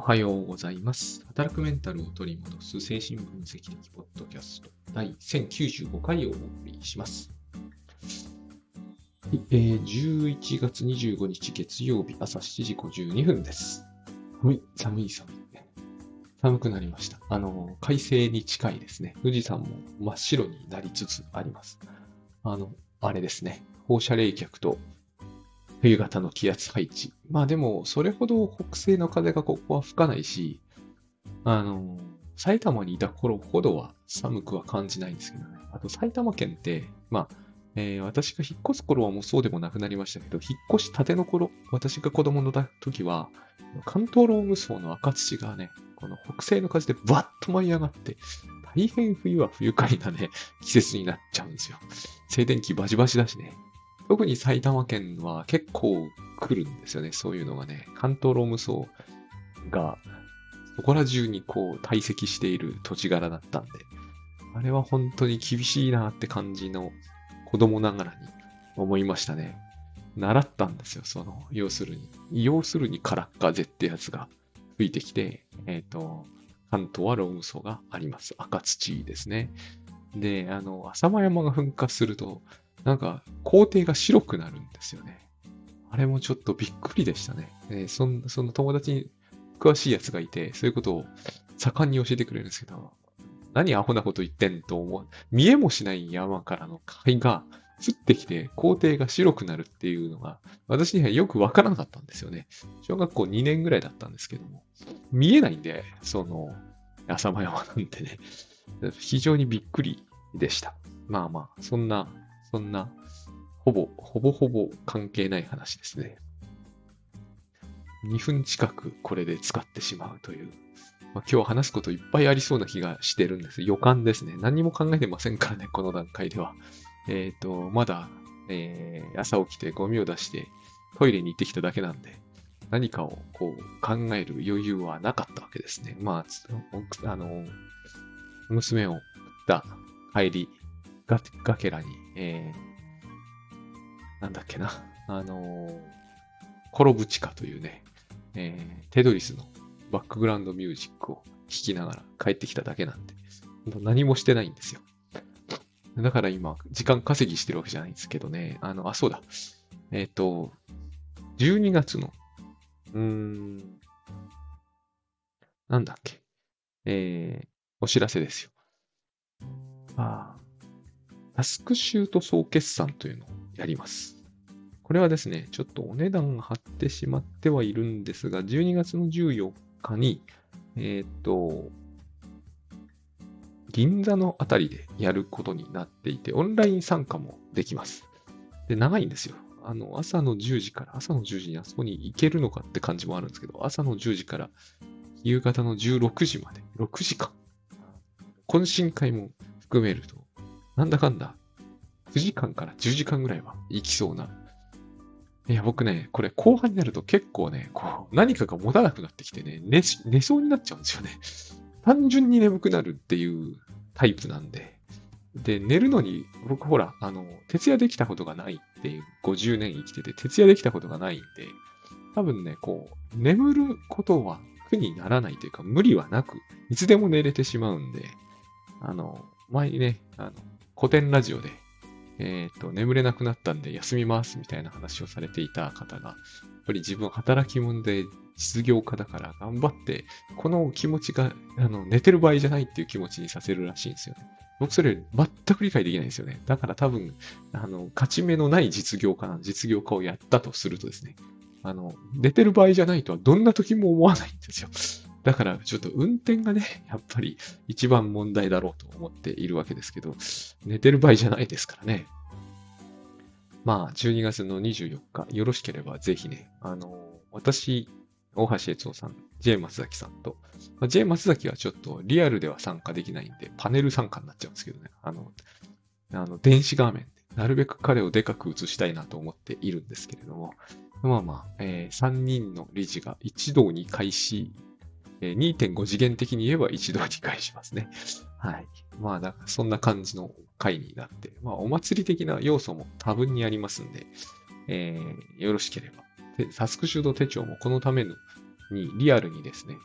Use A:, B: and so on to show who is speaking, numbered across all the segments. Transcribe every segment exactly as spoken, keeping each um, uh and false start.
A: はようございます。働くメンタルを取り戻す精神分析的ポッドキャストだいせんきゅうじゅうごかいをお送りします。はい、えー、じゅういちがつにじゅうごにち月曜日朝しちじごじゅうにふんです。寒い、寒い、寒い。寒くなりました。あの、快晴に近いですね。富士山も真っ白になりつつあります。あの、あれですね。放射冷却と冬型の気圧配置。まあでも、それほど北西の風がここは吹かないし、あの、埼玉にいた頃ほどは寒くは感じないんですけどね。あと埼玉県って、まあ、えー私が引っ越す頃はもうそうでもなくなりましたけど、引っ越したての頃、私が子供の時は、関東ローム層の赤土がね、この北西の風でバッと舞い上がって、大変冬は不愉快なね、季節になっちゃうんですよ。静電気バチバチだしね。特に埼玉県は結構来るんですよね、そういうのがね。関東ローム層がそこら中にこう堆積している土地柄だったんで、あれは本当に厳しいなって感じの子供ながらに思いましたね。習ったんですよ、その、要するに。要するに空っ風ってやつが吹いてきて、えっと、関東はローム層があります。赤土ですね。で、あの、浅間山が噴火すると、なんか、校庭が白くなるんですよね。あれもちょっとびっくりでしたね。えーそんその友達に詳しいやつがいて、そういうことを盛んに教えてくれるんですけど、何アホなこと言ってんと思う。見えもしない山からの灰が降ってきて校庭が白くなるっていうのが、私にはよくわからなかったんですよね。小学校にねんぐらいだったんですけども。見えないんで、その、浅間山なんてね、非常にびっくりでした。まあまあ、そんな、そんな、ほぼ、ほぼほぼ関係ない話ですね。にふん近くこれで使ってしまうという。まあ、今日話すこといっぱいありそうな気がしてるんです。予感ですね。何も考えてませんからね、この段階では。えっと、まだ、えー朝起きてゴミを出してトイレに行ってきただけなんで、何かをこう考える余裕はなかったわけですね。まあ、つあの、娘を送った帰りが、がけらに、えーなんだっけな、あのーコロブチカというね、えーテドリスのバックグラウンドミュージックを聴きながら帰ってきただけなんで、何もしてないんですよ。だから今、時間稼ぎしてるわけじゃないんですけどね。あの、あ、そうだ。えっと、じゅうにがつの、うーん、なんだっけ。えー、お知らせですよ。ああ、タスクシュート総決算というのをやります。これはですね、ちょっとお値段が張ってしまってはいるんですが、じゅうにがつのじゅうよっかに、えっと、銀座のあたりでやることになっていて、オンライン参加もできます。で、長いんですよ。あの、朝のじゅうじから、朝のじゅうじにあそこに行けるのかって感じもあるんですけど、朝のじゅうじから夕方のじゅうろくじまで、ろくじかん。懇親会も含めると、なんだかんだくじかんからじゅうじかんぐらいは行きそうな。いや、僕ね、これ後半になると結構ね、こう、何かが持たなくなってきてね、寝し、寝そうになっちゃうんですよね。単純に眠くなるっていうタイプなんで。で、寝るのに、僕ほら、あの、徹夜できたことがないっていう、ごじゅうねん生きてて、徹夜できたことがないんで、多分ね、こう、眠ることは苦にならないというか、無理はなく、いつでも寝れてしまうんで、あの、前にね、あの、古典ラジオで、えっと、眠れなくなったんで休みますみたいな話をされていた方が、やっぱり自分働き者で実業家だから頑張って、この気持ちが、あの、寝てる場合じゃないっていう気持ちにさせるらしいんですよね。僕それ全く理解できないんですよね。だから多分、あの、勝ち目のない実業家な、実業家をやったとするとですね、あの、寝てる場合じゃないとはどんな時も思わないんですよ。だからちょっと運転がね、やっぱり一番問題だろうと思っているわけですけど、寝てる場合じゃないですからね。まあ、じゅうにがつのにじゅうよっか、よろしければぜひね、あの、私、大橋悦夫さん、J 松崎さんと、まあ、J 松崎はちょっとリアルでは参加できないんで、パネル参加になっちゃうんですけどね、あの、あの電子画面で、なるべく彼をでかく映したいなと思っているんですけれども、まあまあ、えーさんにんの理事が一堂に会し、えーにてんご次元的に言えば一堂に会しますね。はい。まあ、だからそんな感じの回になって、まあ、お祭り的な要素も多分にありますんで、えーよろしければ。で、タスクシュート手帳もこのためのにリアルにですね、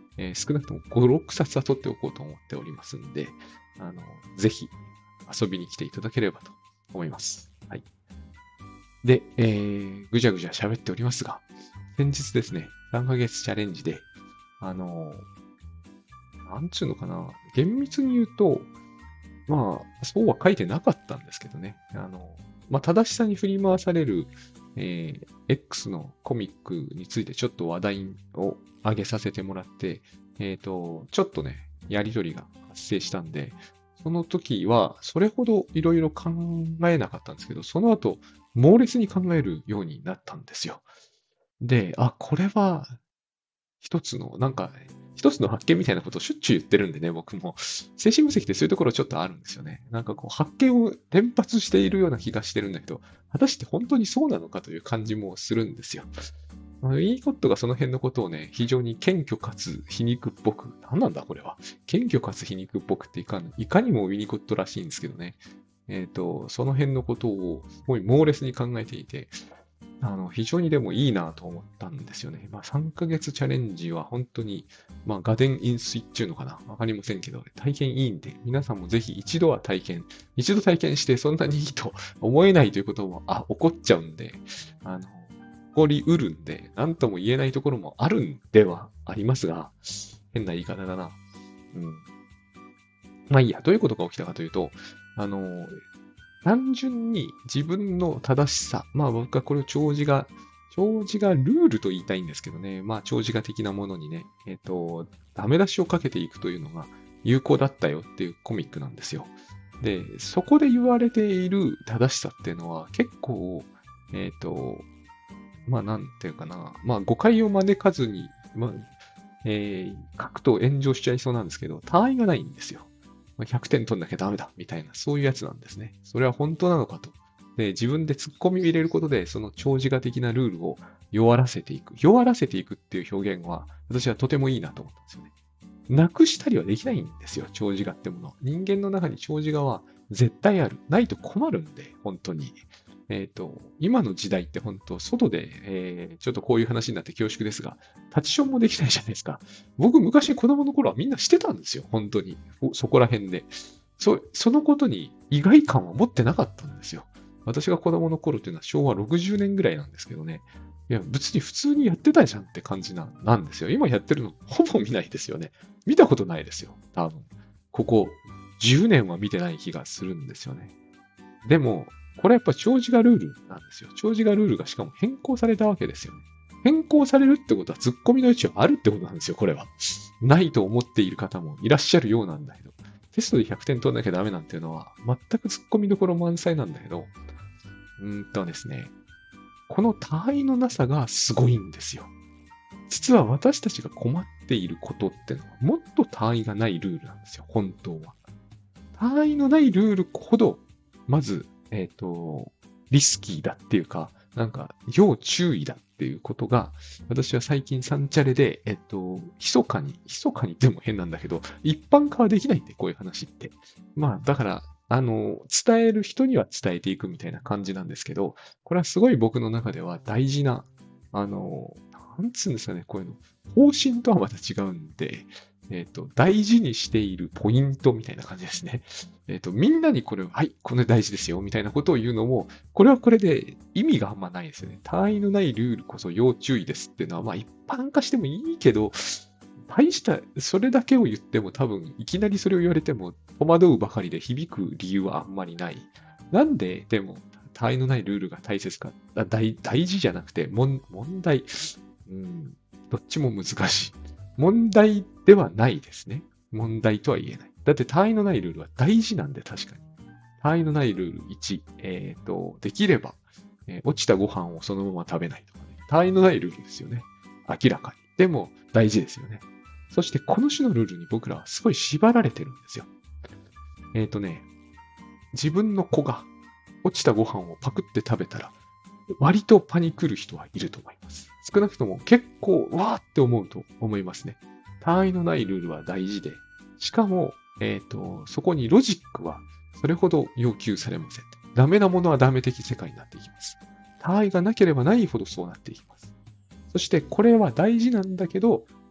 A: えー、少なくともご、ろっさつは取っておこうと思っておりますんで、あの、ぜひ遊びに来ていただければと思います。はい。で、えー、ぐじゃぐじゃ喋っておりますが、先日ですね、さんかげつチャレンジで、あの、なんつうのかな、厳密に言うと、まあ、そうは書いてなかったんですけどね。あの、まあ、正しさに振り回される、えー、X のコミックについてちょっと話題を上げさせてもらって、えっと、ちょっとね、やりとりが発生したんで、その時はそれほどいろいろ考えなかったんですけど、その後、猛烈に考えるようになったんですよ。で、あ、これは一つの、なんか、一つの発見みたいなことをしょっちゅう言ってるんでね、僕も。精神分析ってそういうところちょっとあるんですよね。なんかこう、発見を連発しているような気がしてるんだけど、果たして本当にそうなのかという感じもするんですよ。ウィニコットがその辺のことをね、非常に謙虚かつ皮肉っぽく、何なんだこれは。謙虚かつ皮肉っぽくっていかん、いかにもウィニコットらしいんですけどね。えっと、その辺のことをすごい猛烈に考えていて、あの、非常にでもいいなと思ったんですよね。まあ、さんかげつチャレンジは本当に、まあ、ガデンインスイッチューのかなわかりませんけど、体験いいんで、皆さんもぜひ一度は体験、一度体験してそんなにいいと思えないということも、あ、起こっちゃうんで、あの、起こりうるんで、なんとも言えないところもあるんではありますが、変な言い方だな。うん。まあいいや、どういうことが起きたかというと、あの、単純に自分の正しさ。まあ僕はこれを長寿が、長寿がルールと言いたいんですけどね。まあ長寿が的なものにね、えっと、ダメ出しをかけていくというのが有効だったよっていうコミックなんですよ。で、そこで言われている正しさっていうのは結構、えっと、まあなんていうかな。まあ誤解を招かずに、まあ、えー、書くと炎上しちゃいそうなんですけど、他愛がないんですよ。ひゃくてん取んなきゃダメだ、みたいな、そういうやつなんですね。それは本当なのかと。で、自分で突っ込みを入れることで、その長寿画的なルールを弱らせていく。弱らせていくっていう表現は、私はとてもいいなと思ったんですよね。なくしたりはできないんですよ、長寿画ってもの。人間の中に長寿画は絶対ある。ないと困るんで、本当に。えっと、今の時代って本当、外で、えー、ちょっとこういう話になって恐縮ですが、タッチションもできないじゃないですか。僕、昔子供の頃はみんなしてたんですよ、本当に。そこら辺で。そ、そのことに意外感は持ってなかったんですよ。私が子供の頃っていうのは昭和ろくじゅうねんぐらいなんですけどね。いや、別に普通にやってたじゃんって感じな、なんですよ。今やってるのほぼ見ないですよね。見たことないですよ、多分。ここじゅうねんは見てない気がするんですよね。でも、これやっぱ長寿がルールなんですよ。長寿がルールがしかも変更されたわけですよね。変更されるってことは突っ込みの余地はあるってことなんですよ、これは。ないと思っている方もいらっしゃるようなんだけど、テストでひゃくてん取んなきゃダメなんていうのは全く突っ込みどころ満載なんだけど、うーんとですね、この他愛のなさがすごいんですよ。実は私たちが困っていることってのはもっと他愛がないルールなんですよ、本当は。他愛のないルールほど、まず、えっと、リスキーだっていうか、なんか、要注意だっていうことが、私は最近サンチャレで、えっと、密かに、密かにでも変なんだけど、一般化はできないんで、こういう話って。まあ、だから、あの、伝える人には伝えていくみたいな感じなんですけど、これはすごい僕の中では大事な、あの、なんつうんですかね、こういうの。方針とはまた違うんで、えっと、大事にしているポイントみたいな感じですね。えっと、みんなにこれを、はい、これ大事ですよ、みたいなことを言うのも、これはこれで意味があんまないですよね。他愛のないルールこそ要注意ですっていうのは、まあ一般化してもいいけど、大した、それだけを言っても多分、いきなりそれを言われても戸惑うばかりで響く理由はあんまりない。なんで、でも、他愛のないルールが大切か、大大事じゃなくて、問題、うん、どっちも難しい。問題ではないですね。問題とは言えない。だって他愛のないルールは大事なんで、確かに。他愛のないルールいち、えっと、できれば、えー落ちたご飯をそのまま食べないとかね。他愛のないルールですよね。明らかに。でも、大事ですよね。そして、この種のルールに僕らはすごい縛られてるんですよ。えっとね、自分の子が落ちたご飯をパクって食べたら、割とパニクる人はいると思います。少なくとも結構、わーって思うと思いますね。他愛のないルールは大事で、しかも、えっと、そこにロジックはそれほど要求されません。ダメなものはダメ的世界になっていきます。他愛がなければないほどそうなっていきます。そして、これは大事なんだけど、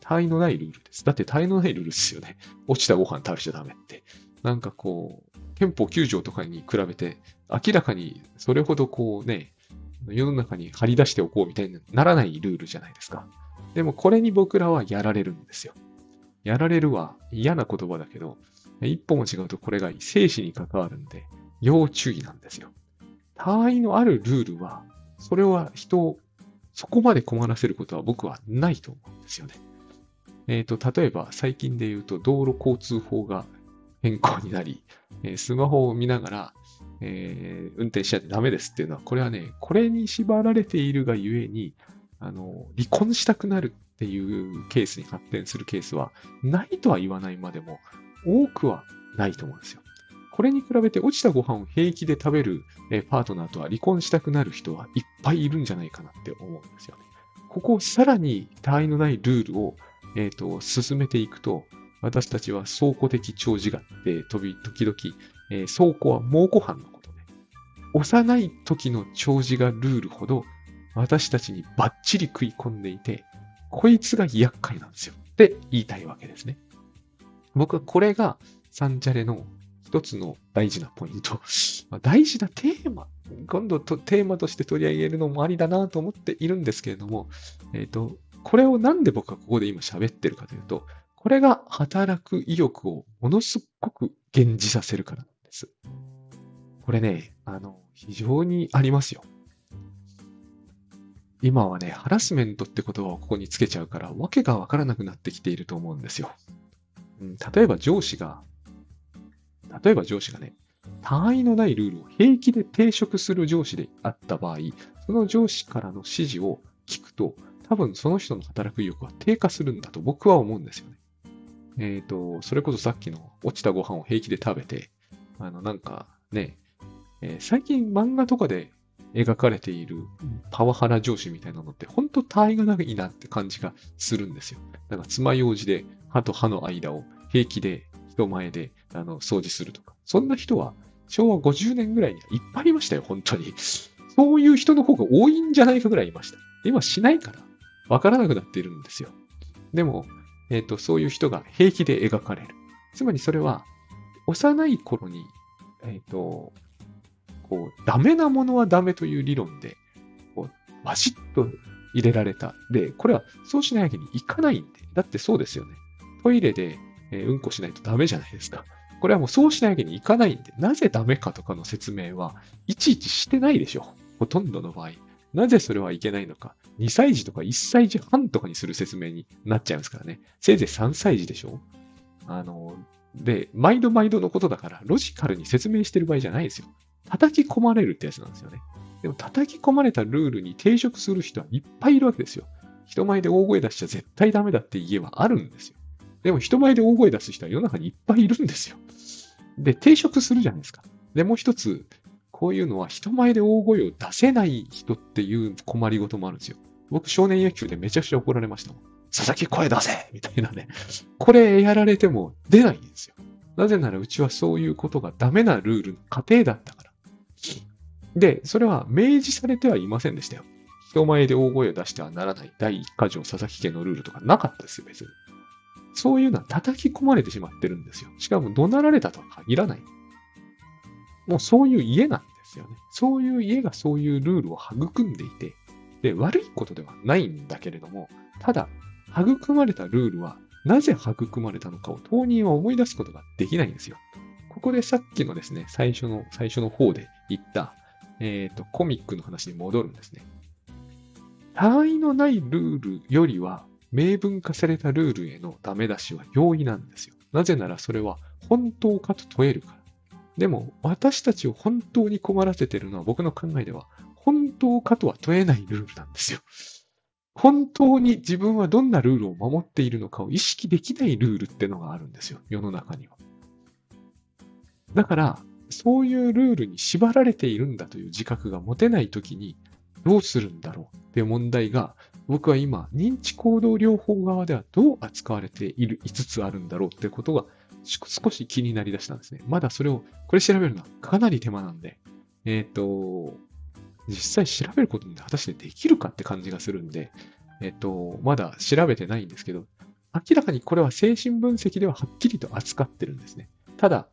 A: 他愛のないルールです。だって他愛のないルールですよね。落ちたご飯食べちゃダメって。なんかこう、憲法きゅう条とかに比べて、明らかにそれほどこうね、世の中に張り出しておこうみたいにならないルールじゃないですか。でもこれに僕らはやられるんですよ。やられるは嫌な言葉だけど、一歩も違うとこれが生死に関わるんで、要注意なんですよ。他愛のあるルールは、それは人をそこまで困らせることは僕はないと思うんですよね。えっと、例えば最近で言うと道路交通法が変更になり、えースマホを見ながら、えー運転しちゃってダメですっていうのは、これはね、これに縛られているがゆえに、あの、離婚したくなるっていうケースに発展するケースは、ないとは言わないまでも、多くはないと思うんですよ。これに比べて落ちたご飯を平気で食べるえーパートナーとは離婚したくなる人はいっぱいいるんじゃないかなって思うんですよね。ここをさらに他愛のないルールを、えーと進めていくと、私たちは倉庫的長寿がって飛び、時々、えー倉庫は蒙古藩のことで、幼い時の長寿がルールほど私たちにバッチリ食い込んでいて、こいつが厄介なんですよって言いたいわけですね。僕はこれがサンチャレの一つの大事なポイント。まあ大事なテーマ。今度とテーマとして取り上げるのもありだなと思っているんですけれども、えっと、これをなんで僕はここで今喋ってるかというと、これが働く意欲をものすごく減じさせるからなんです。これね、あの、非常にありますよ。今はね、ハラスメントって言葉をここにつけちゃうから、わけがわからなくなってきていると思うんですよ。うん、例えば上司が、例えば上司がね、他愛のないルールを平気で抵触する上司であった場合、その上司からの指示を聞くと、多分その人の働く意欲は低下するんだと僕は思うんですよね。えっと、それこそさっきの落ちたご飯を平気で食べて、あの、なんかね、えー最近漫画とかで描かれているパワハラ上司みたいなのって、本当他愛がないなって感じがするんですよ。なんか爪楊枝で歯と歯の間を平気で人前であの掃除するとか。そんな人はしょうわごじゅうねんぐらいにはいっぱいいましたよ、本当に。そういう人の方が多いんじゃないかぐらいいました。今しないからわからなくなっているんですよ。でも、えっと、そういう人が平気で描かれる。つまりそれは、幼い頃に、えっと、こう、ダメなものはダメという理論で、こう、バシッと入れられた。で、これはそうしないわけにいかないんで。だってそうですよね。トイレで、えーうんこしないとダメじゃないですか。これはもうそうしないわけにいかないんで、なぜダメかとかの説明はいちいちしてないでしょ。ほとんどの場合。なぜそれはいけないのか。にさい児とかいっさい児半とかにする説明になっちゃいますからね。せいぜいさんさい児でしょ。あの、で、毎度毎度のことだから、ロジカルに説明してる場合じゃないですよ。叩き込まれるってやつなんですよね。でも叩き込まれたルールに抵触する人はいっぱいいるわけですよ。人前で大声出しちゃ絶対ダメだって家はあるんですよ。でも人前で大声出す人は世の中にいっぱいいるんですよ。で、抵触するじゃないですか。で、もう一つ、こういうのは人前で大声を出せない人っていう困りごともあるんですよ。僕、少年野球でめちゃくちゃ怒られましたもん。佐々木声出せみたいなね。これやられても出ないんですよ。なぜならうちはそういうことがダメなルールの過程だったから。で、それは明示されてはいませんでしたよ。人前で大声を出してはならない第一課条佐々木家のルールとかなかったですよ、別に。そういうのは叩き込まれてしまってるんですよ。しかも怒鳴られたとは限らない。もうそういう家なんですよね。そういう家がそういうルールを育んでいて、で、悪いことではないんだけれども、ただ、育まれたルールはなぜ育まれたのかを当人は思い出すことができないんですよ。ここでさっきのですね、最初の、最初の方で言った、えっと、コミックの話に戻るんですね。他愛のないルールよりは、明文化されたルールへのダメ出しは容易なんですよ。なぜならそれは本当かと問えるから。でも、私たちを本当に困らせているのは僕の考えでは、本当かとは問えないルールなんですよ。本当に自分はどんなルールを守っているのかを意識できないルールってのがあるんですよ。世の中には。だから、そういうルールに縛られているんだという自覚が持てないときに、どうするんだろうっていう問題が、僕は今、認知行動療法側ではどう扱われている、いつつあるんだろうってことが少し気になりだしたんですね。まだそれを、これ調べるのはかなり手間なんで、えっと、実際調べることに果たしてできるかって感じがするんで、えっと、まだ調べてないんですけど、 明らかにこれは精神分析でははっきりと扱ってるんですね。ただ、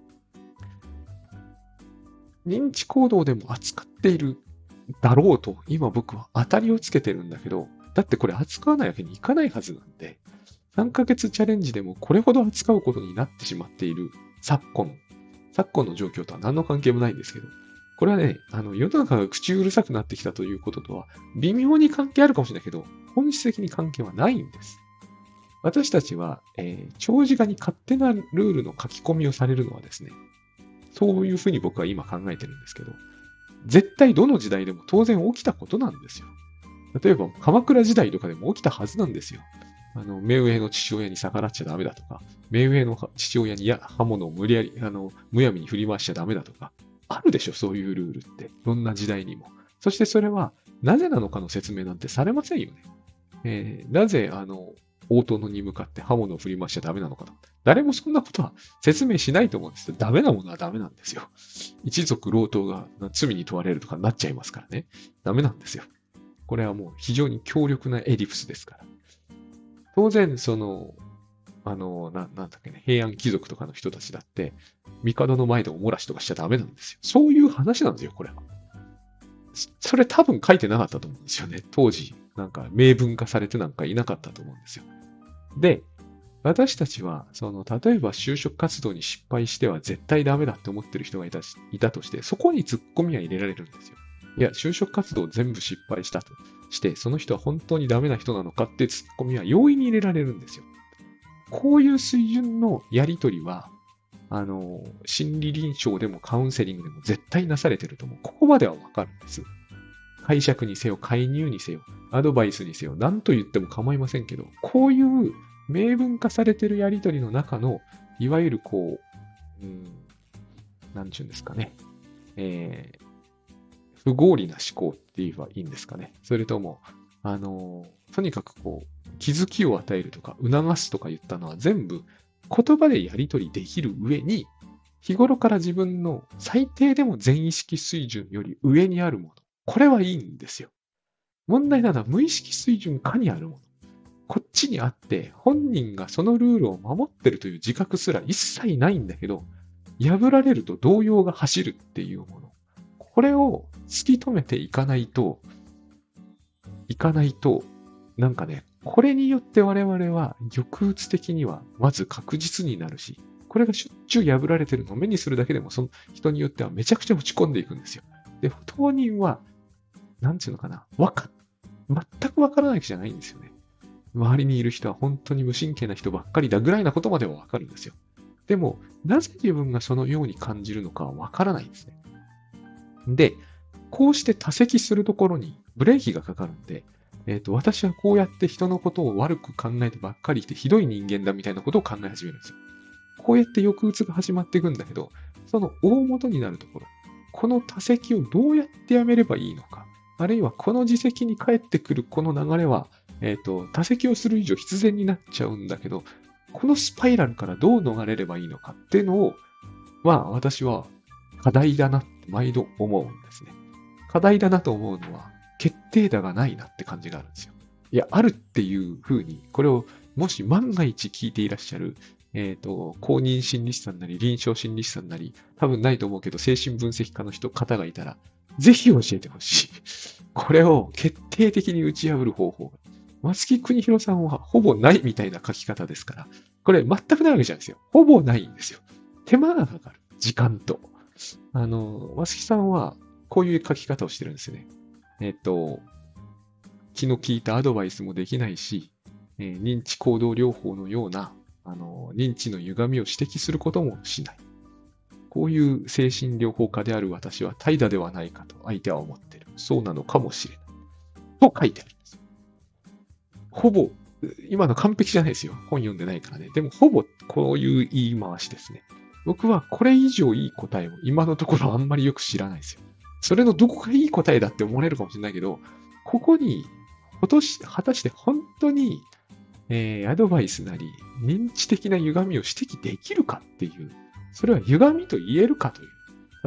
A: 認知行動でも扱っているだろうと、今僕は当たりをつけてるんだけど、だってこれ扱わないわけにいかないはずなんで、さんかげつチャレンジでもこれほど扱うことになってしまっている昨今、昨今の状況とは何の関係もないんですけど、これはね、あの世の中が口うるさくなってきたということとは、微妙に関係あるかもしれないけど、本質的に関係はないんです。私たちは、えー、長時間に勝手なルールの書き込みをされるのはですね、そういうふうに僕は今考えてるんですけど、絶対どの時代でも当然起きたことなんですよ。例えば鎌倉時代とかでも起きたはずなんですよ。あの、目上の父親に逆らっちゃダメだとか、目上の父親にや刃物を無理やり、あの、むやみに振り回しちゃダメだとか、あるでしょ、そういうルールって。どんな時代にも。そしてそれは、なぜなのかの説明なんてされませんよね。えー、なぜ、あの、大殿に向かって刃物を振り回しちゃダメなのかと。誰もそんなことは説明しないと思うんですよ。ダメなものはダメなんですよ。一族老頭が罪に問われるとかになっちゃいますからね。ダメなんですよ。これはもう非常に強力なエディプスですから。当然、その、あの、な、なんだっけね、平安貴族とかの人たちだって、帝の前でおもらしとかしちゃダメなんですよ。そういう話なんですよ、これは。それ多分書いてなかったと思うんですよね。当時、なんか明文化されてなんかいなかったと思うんですよ。で、私たちは、その、例えば就職活動に失敗しては絶対ダメだって思ってる人がいたし、いたとして、そこに突っ込みは入れられるんですよ。いや、就職活動全部失敗したとして、その人は本当にダメな人なのかって突っ込みは容易に入れられるんですよ。こういう水準のやりとりは、あの、心理臨床でもカウンセリングでも絶対なされてると思う。ここまではわかるんです。解釈にせよ、介入にせよ、アドバイスにせよ、何と言っても構いませんけど、こういう明文化されてるやりとりの中の、いわゆるこう、うん、なんちゅうんですかね、えー、不合理な思考って言えばいいんですかね。それとも、あの、とにかくこう、気づきを与えるとか、促すとか言ったのは全部言葉でやり取りできる上に、日頃から自分の最低でも全意識水準より上にあるもの。これはいいんですよ。問題なのは無意識水準下にあるもの。こっちにあって、本人がそのルールを守ってるという自覚すら一切ないんだけど、破られると動揺が走るっていうもの。これを突き止めていかないと、いかないと、なんかね、これによって我々は抑うつ的にはまず確実になるし、これがしょっちゅう破られてるのを目にするだけでも、その人によってはめちゃくちゃ落ち込んでいくんですよ。で、当人は、なんていうのかな、わか、全くわからないわけじゃないんですよね。周りにいる人は本当に無神経な人ばっかりだぐらいなことまではわかるんですよ。でも、なぜ自分がそのように感じるのかはわからないんですね。で、こうして多責するところにブレーキがかかるんで、えっと、私はこうやって人のことを悪く考えてばっかりしてひどい人間だみたいなことを考え始めるんですよ。こうやって抑うつが始まっていくんだけど、その大元になるところ、この多責をどうやってやめればいいのか、あるいはこの自責に返ってくるこの流れは、えっと、多責をする以上必然になっちゃうんだけど、このスパイラルからどう逃れればいいのかっていうのを、まあ私は課題だなって毎度思うんですね。課題だなと思うのは、決定打がないなって感じがあるんですよ。いや、あるっていうふうに、これをもし万が一聞いていらっしゃる、えっと、公認心理師さんなり、臨床心理師さんなり、多分ないと思うけど、精神分析家の人、方がいたら、ぜひ教えてほしい。これを決定的に打ち破る方法が。松木邦弘さんはほぼないみたいな書き方ですから、これ全くないわけじゃないですよ。ほぼないんですよ。手間がかかる。時間と。あの、松木さんはこういう書き方をしてるんですよね。えっと、気の利いたアドバイスもできないし、えー認知行動療法のような、あの、認知の歪みを指摘することもしない。こういう精神療法家である私は怠惰ではないかと相手は思っている。そうなのかもしれない。と書いてあるんですよ。ほぼ、今の完璧じゃないですよ。本読んでないからね。でもほぼこういう言い回しですね。僕はこれ以上いい答えを今のところあんまりよく知らないですよ。それのどこがいい答えだって思われるかもしれないけど、ここに、果たして本当に、えー、アドバイスなり、認知的な歪みを指摘できるかっていう、それは歪みと言えるかという。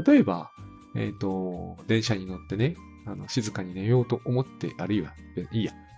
A: 例えば、えっと、電車に乗ってね、あの静かに寝ようと思って、あるいは、いいや、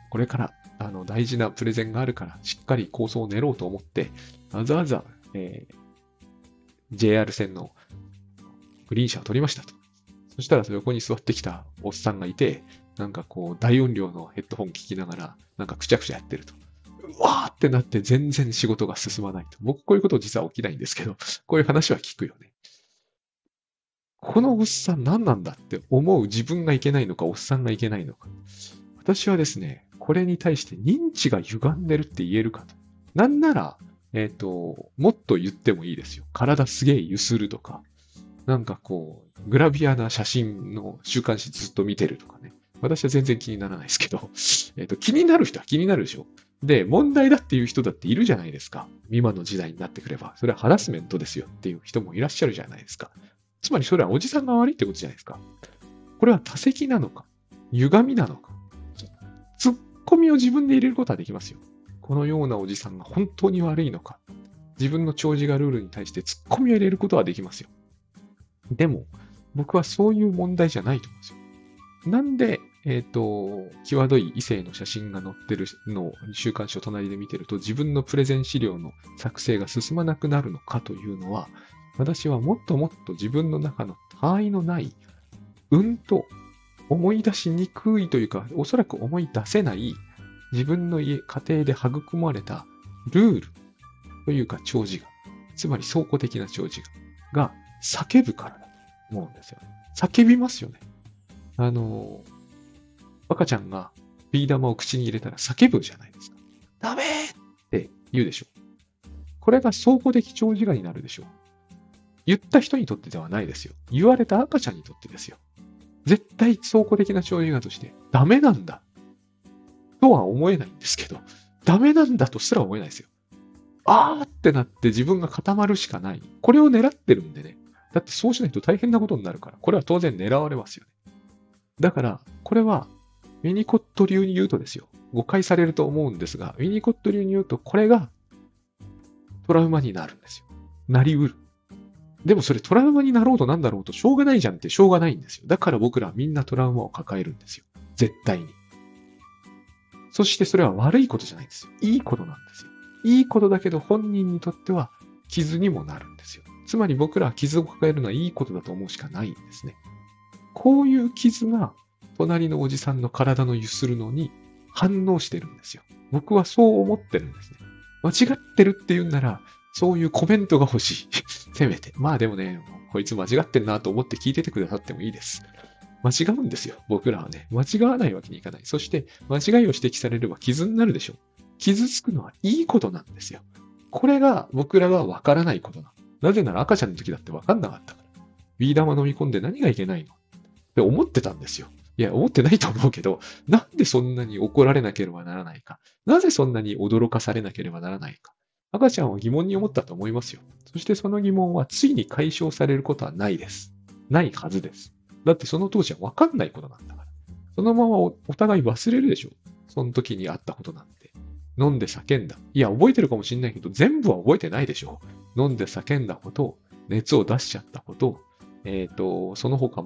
A: これからあの大事なプレゼンがあるから、しっかり構想を練ろうと思って、わざわざ、えー、ジェイアール 線のグリーン車を取りましたと。そしたら横に座ってきたおっさんがいて、なんかこう大音量のヘッドホン聞きながら、なんかくちゃくちゃやってると。うわーってなって全然仕事が進まないと。僕こういうこと実は起きないんですけど、こういう話は聞くよね。このおっさん何なんだって思う自分がいけないのか、おっさんがいけないのか。私はですね、これに対して認知が歪んでるって言えるかと。なんなら、えっと、もっと言ってもいいですよ。体すげえ揺するとか、なんかこう、グラビアな写真の週刊誌ずっと見てるとかね。私は全然気にならないですけど、えっと、気になる人は気になるでしょ。で、問題だっていう人だっているじゃないですか。今の時代になってくれば。それはハラスメントですよっていう人もいらっしゃるじゃないですか。つまりそれはおじさんが悪いってことじゃないですか。これは多責なのか、歪みなのか。ツッコミを自分で入れることはできますよ。このようなおじさんが本当に悪いのか。自分の長寿がルールに対してツッコミを入れることはできますよ。でも、僕はそういう問題じゃないと思うんですよ。なんで、えっと、際どい異性の写真が載ってるのを週刊誌を隣で見てると自分のプレゼン資料の作成が進まなくなるのかというのは、私はもっともっと自分の中の他愛のない、うんと思い出しにくいというか、おそらく思い出せない自分の家、家庭で育まれたルールというか長寿が、つまり倉庫的な長寿が、が叫ぶからだと思うんですよ。叫びますよね。あの、赤ちゃんがビー玉を口に入れたら叫ぶじゃないですか。ダメーって言うでしょ。これが倉庫的長寿がになるでしょう。言った人にとってではないですよ。言われた赤ちゃんにとってですよ。絶対倉庫的な長寿がとしてダメなんだとは思えないんですけど、ダメなんだとすら思えないですよ。あーってなって自分が固まるしかない。これを狙ってるんでね。だってそうしないと大変なことになるから。これは当然狙われますよね。だから、これはウィニコット流に言うとですよ。誤解されると思うんですが、ウィニコット流に言うと、これがトラウマになるんですよ。なりうる。でもそれトラウマになろうとなんだろうとしょうがないじゃんってしょうがないんですよ。だから僕らはみんなトラウマを抱えるんですよ。絶対に。そしてそれは悪いことじゃないんですよ。いいことなんですよ。いいことだけど本人にとっては傷にもなるんですよ。つまり僕らは傷を抱えるのはいいことだと思うしかないんですね。こういう傷が隣のおじさんの体の揺するのに反応してるんですよ。僕はそう思ってるんですね。間違ってるって言うんなら、そういうコメントが欲しい。せめて。まあでもね、こいつ間違ってんなと思って聞いててくださってもいいです。間違うんですよ。僕らはね。間違わないわけにいかない。そして、間違いを指摘されれば傷になるでしょう。傷つくのはいいことなんですよ。これが僕らがわからないことなの。なぜなら赤ちゃんの時だってわかんなかったから。ビー玉飲み込んで何がいけないのって思ってたんですよ。いや、思ってないと思うけど、なんでそんなに怒られなければならないか。なぜそんなに驚かされなければならないか。赤ちゃんは疑問に思ったと思いますよ。そしてその疑問はついに解消されることはないです。ないはずです。だってその当時は分かんないことなんだから。そのまま お, お互い忘れるでしょ。その時にあったことなんて。飲んで叫んだ。いや、覚えてるかもしれないけど、全部は覚えてないでしょ。飲んで叫んだこと、熱を出しちゃったこと、えっと、その他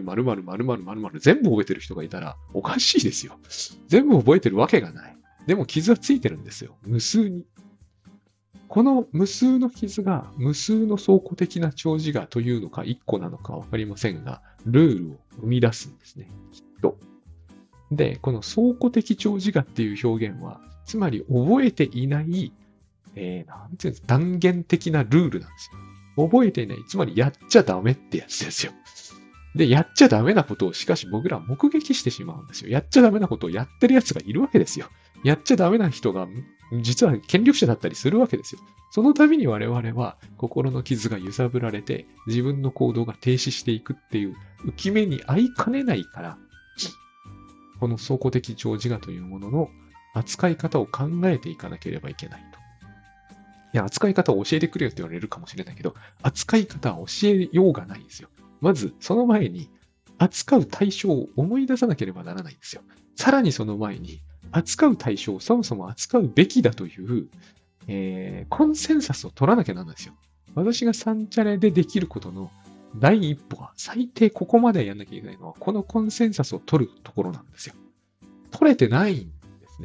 A: 〇〇〇〇〇〇〇〇全部覚えてる人がいたらおかしいですよ。全部覚えてるわけがない。でも傷はついてるんですよ。無数に。この無数の傷が無数の倉庫的な長寿がというのか一個なのかわかりませんが、ルールを生み出すんですね。きっと。で、この倉庫的長寿がっていう表現は、つまり覚えていない、えー、なんていうんですか、断言的なルールなんですよ。覚えていない。つまりやっちゃダメってやつですよ。で、やっちゃダメなことをしかし僕らは目撃してしまうんですよ。やっちゃダメなことをやってる奴がいるわけですよ。やっちゃダメな人が実は権力者だったりするわけですよ。その度に我々は心の傷が揺さぶられて自分の行動が停止していくっていう浮き目に合いかねないから、この倉庫的長寿我というものの扱い方を考えていかなければいけないと。いや、扱い方を教えてくれよって言われるかもしれないけど、扱い方は教えようがないんですよ。まず、その前に、扱う対象を思い出さなければならないんですよ。さらにその前に、扱う対象をそもそも扱うべきだという、えー、コンセンサスを取らなきゃならないんですよ。私がサンチャレでできることの第一歩は、最低ここまでやんなきゃいけないのは、このコンセンサスを取るところなんですよ。取れてないんです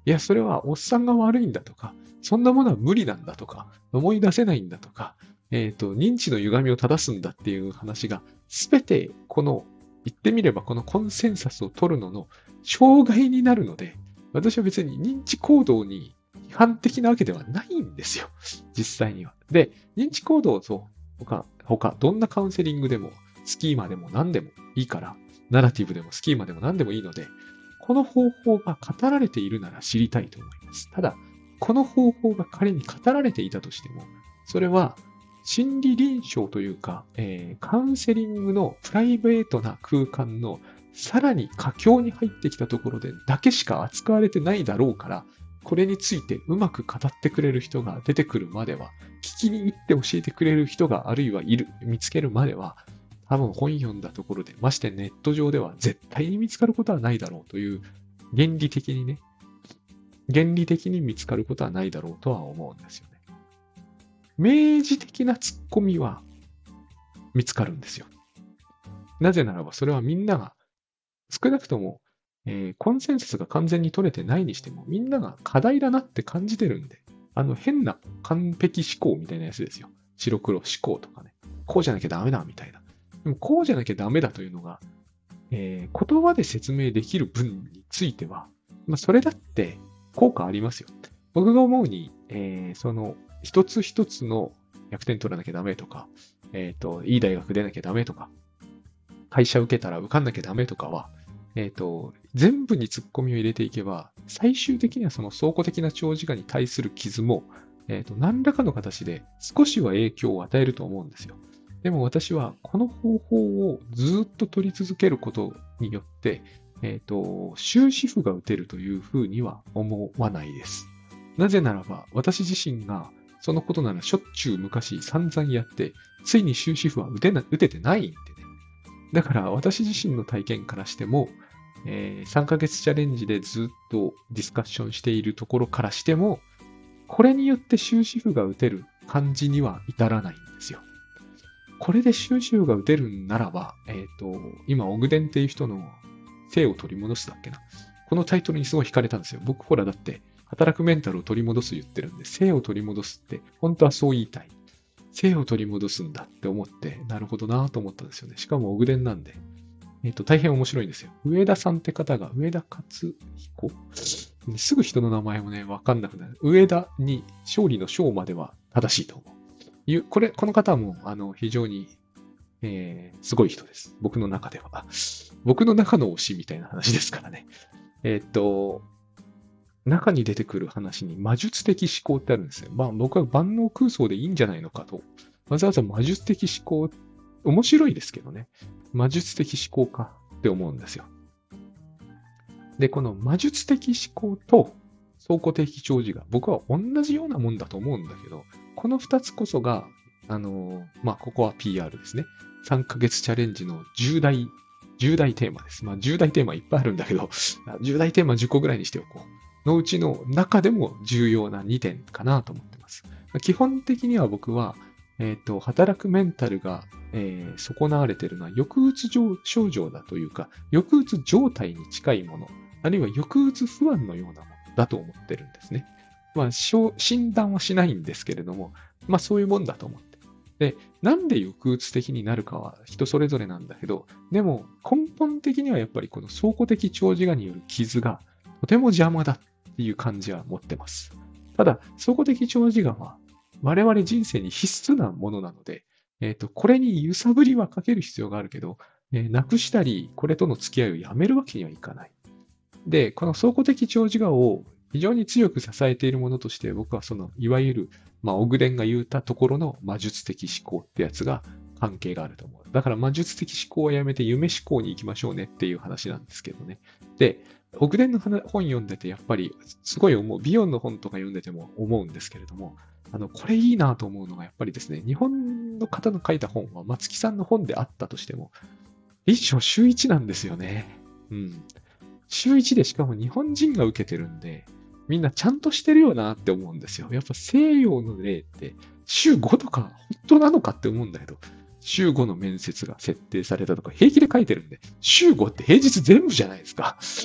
A: いや、それはおっさんが悪いんだとか、そんなものは無理なんだとか、思い出せないんだとか、えっと、認知の歪みを正すんだっていう話が、すべてこの、言ってみればこのコンセンサスを取るのの障害になるので、私は別に認知行動に批判的なわけではないんですよ。実際には。で、認知行動と他、他、どんなカウンセリングでも、スキーマでも何でもいいから、ナラティブでもスキーマでも何でもいいので、この方法が語られているなら知りたいと思います。ただ、この方法が仮に語られていたとしても、それは心理臨床というか、えー、カウンセリングのプライベートな空間のさらに佳境に入ってきたところでだけしか扱われてないだろうから、これについてうまく語ってくれる人が出てくるまでは、聞きに行って教えてくれる人があるいはいる、見つけるまでは、多分本読んだところで、ましてネット上では絶対に見つかることはないだろうという、原理的にね、原理的に見つかることはないだろうとは思うんですよね。明示的なツッコミは見つかるんですよ。なぜならばそれはみんなが、少なくとも、えー、コンセンサスが完全に取れてないにしても、みんなが課題だなって感じてるんで、あの変な完璧思考みたいなやつですよ。白黒思考とかね。こうじゃなきゃダメだみたいな。でもこうじゃなきゃダメだというのが、えー、言葉で説明できる分については、まあ、それだって効果ありますよ。僕が思うに、えー、その一つ一つのひゃくてん取らなきゃダメとか、えっと、いい大学出なきゃダメとか、会社受けたら受かんなきゃダメとかは、えっと、全部にツッコミを入れていけば、最終的にはその倉庫的な長時間に対する傷も、えっと、何らかの形で少しは影響を与えると思うんですよ。でも私はこの方法をずっと取り続けることによって、えっと、終止符が打てるというふうには思わないです。なぜならば、私自身がそのことならしょっちゅう昔散々やって、ついに終止符は打てな、打ててないんでね。だから私自身の体験からしても、えー、さんかげつチャレンジでずっとディスカッションしているところからしても、これによって終止符が打てる感じには至らないんですよ。これで終止符が打てるならば、えっと、今、オグデンっていう人の性を取り戻すだっけな。このタイトルにすごい惹かれたんですよ。僕ほらだって、働くメンタルを取り戻す言ってるんで、性を取り戻すって、本当はそう言いたい。性を取り戻すんだって思って、なるほどなと思ったんですよね。しかもオグデンなんで。えっと、大変面白いんですよ。上田さんって方が、上田勝彦すぐ人の名前もね、わかんなくなる。上田に勝利の勝までは正しいと思う。これ、この方も、あの、非常に、えー、すごい人です。僕の中では。僕の中の推しみたいな話ですからね。えっと、中に出てくる話に魔術的思考ってあるんですよ。まあ僕は万能空想でいいんじゃないのかと。わざわざ魔術的思考、面白いですけどね。魔術的思考かって思うんですよ。で、この魔術的思考と倉庫的長寿が僕は同じようなもんだと思うんだけど、この二つこそが、あのー、まあ、ここは ピーアール ですね。さんかげつチャレンジの重大、重大テーマです。まあ、重大テーマいっぱいあるんだけど、重大テーマじゅっこぐらいにしておこう。のうちの中でも重要なにてんかなと思ってます。基本的には僕は、えっと、働くメンタルが、えー、損なわれているのは抑うつ症状だというか、抑うつ状態に近いもの、あるいは抑うつ不安のようなものだと思ってるんですね。まあ、診断はしないんですけれども、まあそういうもんだと思って。で、なんで抑うつ的になるかは人それぞれなんだけど、でも根本的にはやっぱりこの倉庫的長寿我による傷がとても邪魔だっていう感じは持ってます。ただ、倉庫的長寿我は我々人生に必須なものなので、えっと、これに揺さぶりはかける必要があるけど、えー、なくしたり、これとの付き合いをやめるわけにはいかない。で、この倉庫的長寿我を非常に強く支えているものとして、僕はその、いわゆる、まあ、オグレンが言ったところの魔術的思考ってやつが関係があると思う。だから魔術的思考をやめて夢思考に行きましょうねっていう話なんですけどね。で、オグレンの本読んでてやっぱりすごい思う。ビヨンの本とか読んでても思うんですけれども、あの、これいいなと思うのがやっぱりですね、日本の方の書いた本は松木さんの本であったとしても、一章週一なんですよね。うん。週一でしかも日本人が受けてるんで、みんなちゃんとしてるよなって思うんですよ。やっぱ西洋の例って週ごとか本当なのかって思うんだけど、週ごの面接が設定されたとか平気で書いてるんで、週ごって平日全部じゃないですか。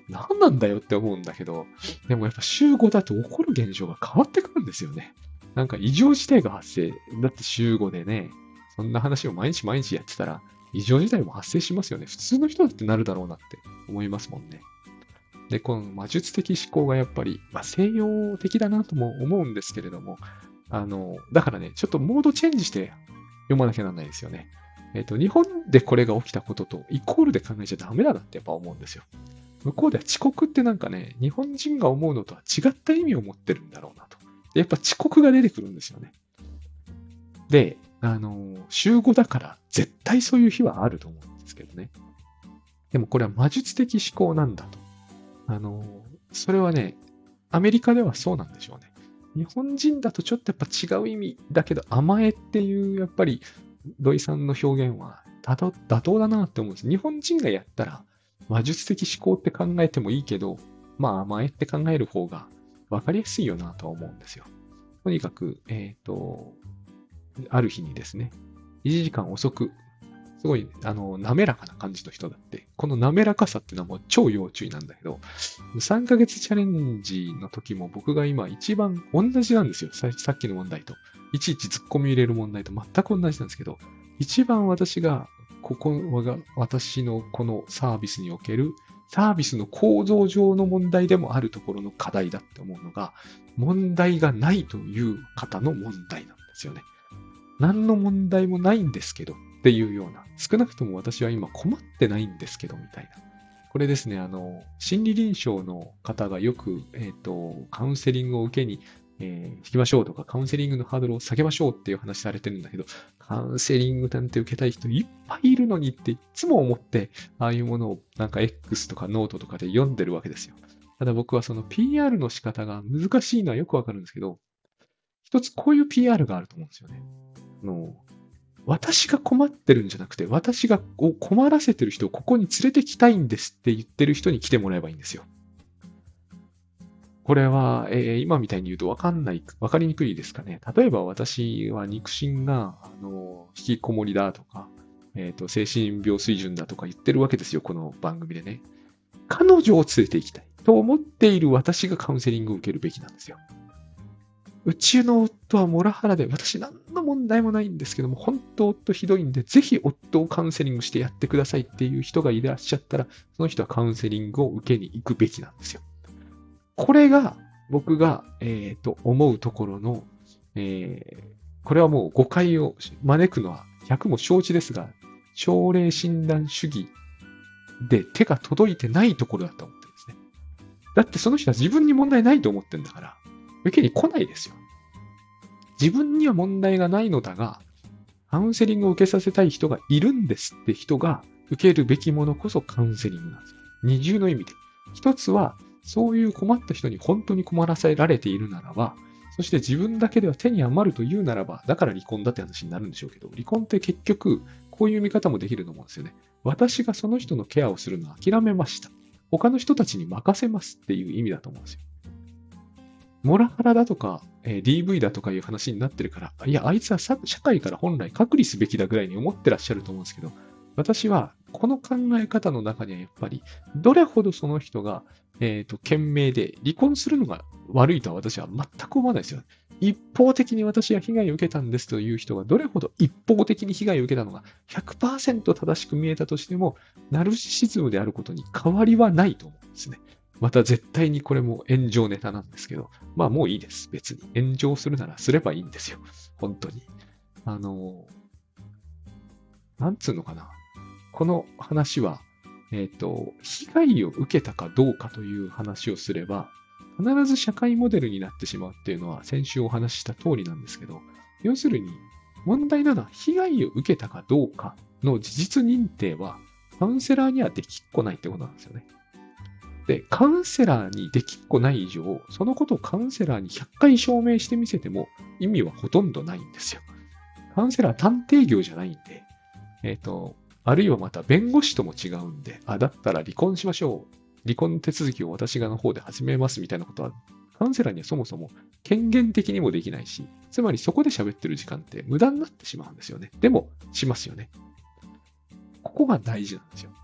A: 何なんだよって思うんだけど、でもやっぱ週ごだと起こる現象が変わってくるんですよね。なんか異常事態が発生。だって週ごでね、そんな話を毎日毎日やってたら、異常事態も発生しますよね。普通の人だってなるだろうなって思いますもんね。で、この魔術的思考がやっぱり、まあ、西洋的だなとも思うんですけれども、あの、だからね、ちょっとモードチェンジして読まなきゃならないですよね。えっと、日本でこれが起きたこととイコールで考えちゃダメだなってやっぱ思うんですよ。向こうでは遅刻ってなんかね、日本人が思うのとは違った意味を持ってるんだろうなと。でやっぱ遅刻が出てくるんですよね。で、あの、週ごだから絶対そういう日はあると思うんですけどね。でもこれは魔術的思考なんだと。あの、それはね、アメリカではそうなんでしょうね。日本人だとちょっとやっぱ違う意味だけど、甘えっていうやっぱり土井さんの表現は妥当だなって思うんです。日本人がやったら魔術的思考って考えてもいいけど、まあ甘えって考える方が分かりやすいよなとは思うんですよ。とにかく、えっと、ある日にですね、いちじかん遅く、すごい、あの、滑らかな感じの人だって、この滑らかさっていうのはもう超要注意なんだけど、さんかげつチャレンジの時も僕が今一番同じなんですよ。ささっきの問題と。いちいち突っ込み入れる問題と全く同じなんですけど、一番私が、ここが私のこのサービスにおけるサービスの構造上の問題でもあるところの課題だって思うのが、問題がないという方の問題なんですよね。何の問題もないんですけどっていうような、少なくとも私は今困ってないんですけどみたいな。これですね、あの、心理臨床の方がよく、えっと、カウンセリングを受けに、えー、引きましょうとか、カウンセリングのハードルを下げましょうっていう話されてるんだけど、カウンセリングなんて受けたい人いっぱいいるのにっていつも思って、ああいうものをなんか X とかノートとかで読んでるわけですよ。ただ僕はその ピーアール の仕方が難しいのはよくわかるんですけど、一つこういう ピーアール があると思うんですよね。あの私が困ってるんじゃなくて、私が困らせてる人をここに連れてきたいんですって言ってる人に来てもらえばいいんですよ。これは、えー、今みたいに言うと分かんない、分かりにくいですかね。例えば私は肉親が、あの、引きこもりだとか、えっと、精神病水準だとか言ってるわけですよ、この番組でね。彼女を連れて行きたいと思っている私がカウンセリングを受けるべきなんですよ。うちの夫はモラハラで、私何の問題もないんですけども、本当夫ひどいんで、ぜひ夫をカウンセリングしてやってくださいっていう人がいらっしゃったら、その人はカウンセリングを受けに行くべきなんですよ。これが僕が、えー、と思うところの、えー、これはもう誤解を招くのはひゃくも承知ですが、症例診断主義で手が届いてないところだと思ってるんですね。だってその人は自分に問題ないと思ってるんだから、受けに来ないですよ。自分には問題がないのだが、カウンセリングを受けさせたい人がいるんですって人が受けるべきものこそカウンセリングなんですよ。二重の意味で。一つは、そういう困った人に本当に困らせられているならば、そして自分だけでは手に余るというならば、だから離婚だって話になるんでしょうけど、離婚って結局、こういう見方もできると思うんですよね。私がその人のケアをするのは諦めました。他の人たちに任せますっていう意味だと思うんですよ。モラハラだとか、えー、ディーブイ だとかいう話になってるから、いや、あいつは社会から本来隔離すべきだぐらいに思ってらっしゃると思うんですけど、私はこの考え方の中にはやっぱり、どれほどその人が、えっと、懸命で離婚するのが悪いとは私は全く思わないですよ。一方的に私は被害を受けたんですという人がどれほど一方的に被害を受けたのが ひゃくパーセント 正しく見えたとしても、ナルシシズムであることに変わりはないと思うんですね。また絶対にこれも炎上ネタなんですけど、まあもういいです。別に。炎上するならすればいいんですよ。本当に。あの、なんつうのかな。この話は、えっと、被害を受けたかどうかという話をすれば、必ず社会モデルになってしまうっていうのは先週お話しした通りなんですけど、要するに問題なのは被害を受けたかどうかの事実認定はカウンセラーにはできっこないってことなんですよね。で、カウンセラーにできっこない以上、そのことをカウンセラーにひゃっかい証明してみせても意味はほとんどないんですよ。カウンセラーは探偵業じゃないんで、えっと、あるいはまた弁護士とも違うんで、あ、だったら離婚しましょう。離婚手続きを私がの方で始めますみたいなことは、カウンセラーにはそもそも権限的にもできないし、つまりそこで喋ってる時間って無駄になってしまうんですよね。でも、しますよね。ここが大事なんですよ。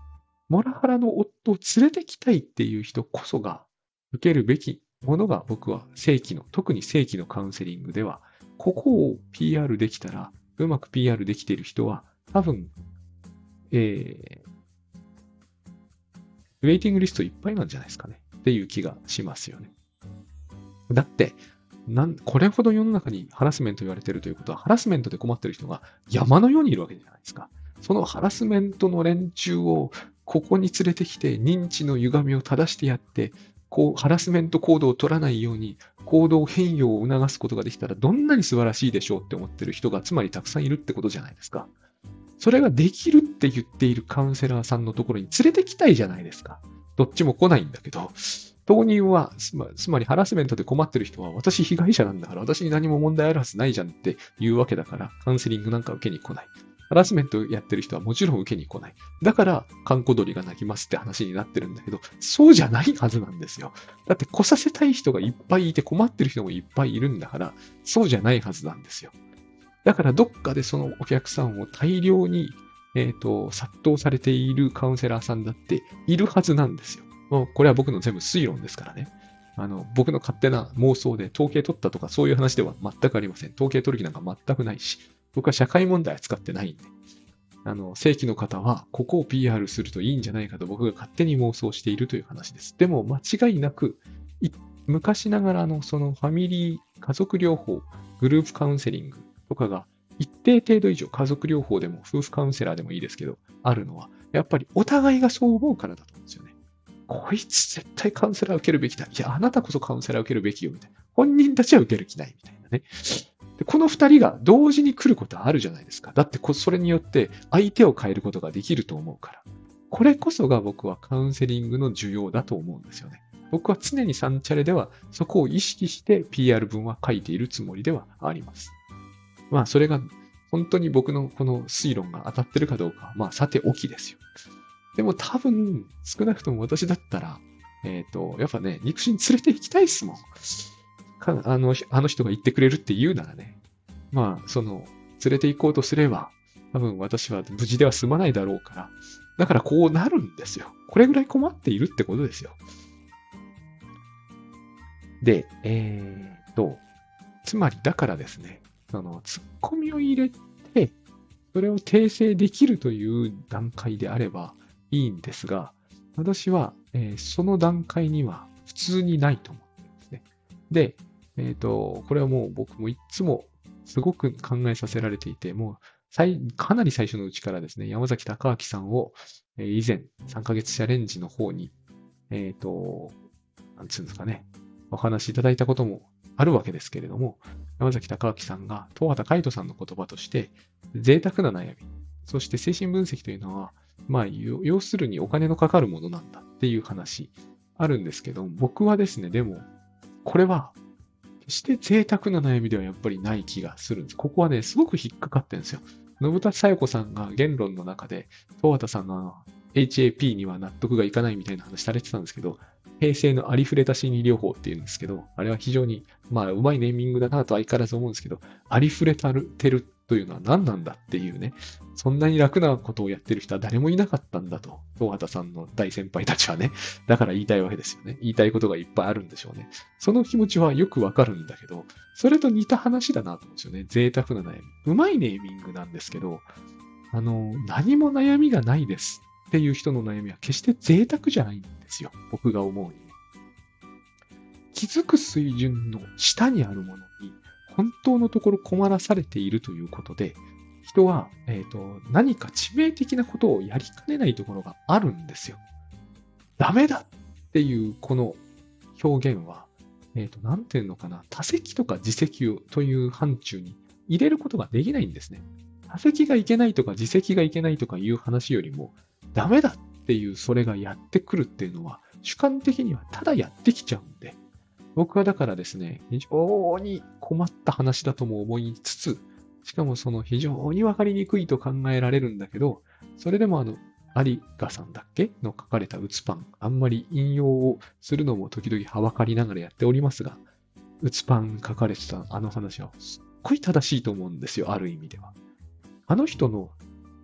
A: モラハラの夫を連れてきたいっていう人こそが受けるべきものが僕は正規の、特に正規のカウンセリングでは、ここを ピーアール できたら、うまく ピーアール できている人は、多分、えー、ウェイティングリストいっぱいなんじゃないですかね。っていう気がしますよね。だって、なん、これほど世の中にハラスメント言われてるということは、ハラスメントで困ってる人が山のようにいるわけじゃないですか。そのハラスメントの連中をここに連れてきて、認知の歪みを正してやって、こう、ハラスメント行動を取らないように、行動変容を促すことができたら、どんなに素晴らしいでしょうって思ってる人が、つまりたくさんいるってことじゃないですか。それができるって言っているカウンセラーさんのところに連れてきたいじゃないですか。どっちも来ないんだけど、当人は、つまつまりハラスメントで困ってる人は、私被害者なんだから、私に何も問題あるはずないじゃんって言うわけだから、カウンセリングなんか受けに来ない。ハラスメントやってる人はもちろん受けに来ない。だから、カンコドリが鳴きますって話になってるんだけど、そうじゃないはずなんですよ。だって来させたい人がいっぱいいて困ってる人もいっぱいいるんだから、そうじゃないはずなんですよ。だからどっかでそのお客さんを大量に、えっと、殺到されているカウンセラーさんだっているはずなんですよ。もうこれは僕の全部推論ですからね。あの、僕の勝手な妄想で統計取ったとかそういう話では全くありません。統計取る気なんか全くないし、僕は社会問題扱ってないんで。あの、正規の方はここを ピーアール するといいんじゃないかと僕が勝手に妄想しているという話です。でも間違いなく、昔ながらのそのファミリー、家族療法、グループカウンセリングとかが一定程度以上家族療法でも夫婦カウンセラーでもいいですけど、あるのは、やっぱりお互いがそう思うからだと思うんですよね。こいつ絶対カウンセラー受けるべきだ。いや、あなたこそカウンセラー受けるべきよ、みたいな。本人たちは受ける気ない、みたいなね。でこの二人が同時に来ることはあるじゃないですか。だってこ、それによって相手を変えることができると思うから。これこそが僕はカウンセリングの需要だと思うんですよね。僕は常にサンチャレではそこを意識して ピーアール 文は書いているつもりではあります。まあ、それが本当に僕のこの推論が当たってるかどうかは、まあ、さておきですよ。でも多分、少なくとも私だったら、えっと、やっぱね、肉親連れて行きたいっすもん。かあの、あの人が言ってくれるって言うならね。まあ、その、連れて行こうとすれば、多分私は無事では済まないだろうから。だからこうなるんですよ。これぐらい困っているってことですよ。で、えーっと、つまりだからですね、その、ツッコミを入れて、それを訂正できるという段階であればいいんですが、私は、えーその段階には普通にないと思ってるんですね。で、えっと、これはもう僕もいつもすごく考えさせられていて、もう最かなり最初のうちからですね、山崎隆明さんを、えー以前さんかげつチャレンジの方に、えっと、なんつうんですかね、お話しいただいたこともあるわけですけれども、山崎隆明さんが東畑海人さんの言葉として、贅沢な悩み、そして精神分析というのは、まあ、要要するにお金のかかるものなんだっていう話あるんですけど、僕はですね、でも、これは、決して贅沢な悩みではやっぱりない気がするんです。ここはね、すごく引っかかってるんですよ。信田小夜子さんが言論の中で、東畑さんの エイチエーピー には納得がいかないみたいな話されてたんですけど、平成のありふれた心理療法っていうんですけど、あれは非常に、まあ、うまいネーミングだなと相変わらず思うんですけど、ありふれてるというのは何なんだっていうね、そんなに楽なことをやってる人は誰もいなかったんだと、東畑さんの大先輩たちはね、だから言いたいわけですよね。言いたいことがいっぱいあるんでしょうね。その気持ちはよくわかるんだけど、それと似た話だなと思うんですよね。贅沢な悩み。うまいネーミングなんですけど、あの、何も悩みがないですっていう人の悩みは決して贅沢じゃないんですよ。僕が思うにね。気づく水準の下にあるものに、本当のところ困らされているということで、人は、えっと、何か致命的なことをやりかねないところがあるんですよ。ダメだっていうこの表現は、えっと、なんていうのかな、多責とか自責をという範疇に入れることができないんですね。多責がいけないとか自責がいけないとかいう話よりも、ダメだっていうそれがやってくるっていうのは、主観的にはただやってきちゃうんで、僕はだからですね、非常に困った話だとも思いつつ、しかもその非常にわかりにくいと考えられるんだけど、それでもあの、有賀さんだっけの書かれたうつパン、あんまり引用をするのも時々はばかりながらやっておりますが、うつパン書かれてたあの話はすっごい正しいと思うんですよ、ある意味では。あの人の